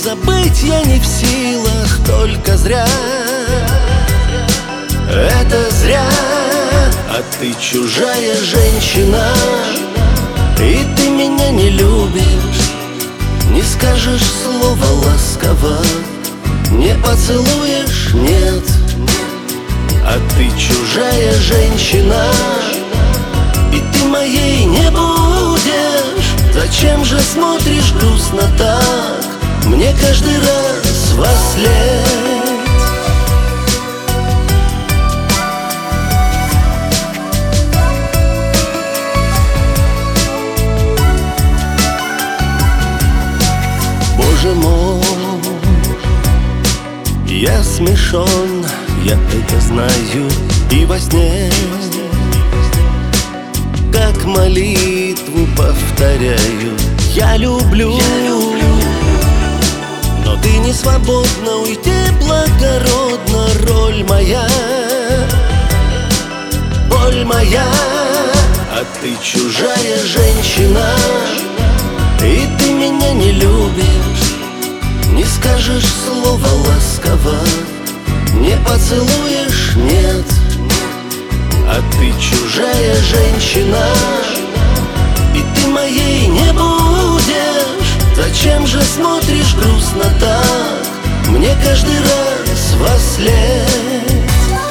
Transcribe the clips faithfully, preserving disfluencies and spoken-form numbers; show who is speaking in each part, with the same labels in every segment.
Speaker 1: забыть я не в силах, только зря. Это зря. А ты чужая женщина, и ты меня не любишь. Не скажешь слова ласково, не поцелуешь, нет. А ты чужая женщина, и ты моей не будешь. Зачем же смотришь грустно так мне каждый раз во след? Боже мой, я смешон, я это знаю, и во сне как молитву повторяю: я люблю, я люблю. Но ты не свободна уйти благородно, роль моя, боль моя. А ты чужая женщина, и ты меня не любишь. Не скажешь слова ласково, не поцелуешь, нет. А ты чужая женщина, и ты моей не будешь. Зачем же смотришь грустно так мне каждый раз во след?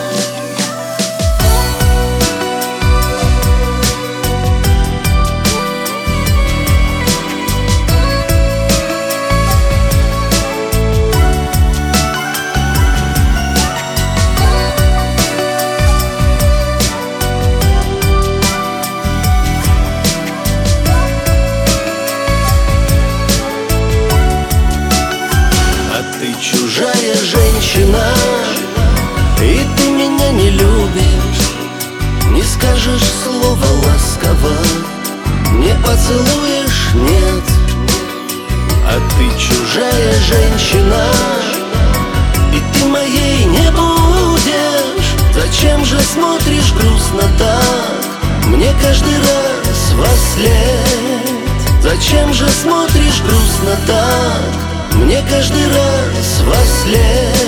Speaker 1: Чужая женщина, и ты меня не любишь. Не скажешь слова ласково, не поцелуешь, нет. А ты чужая женщина, и ты моей не будешь. Зачем же смотришь грустно так мне каждый раз во след? Зачем же смотришь грустно так мне каждый раз во след?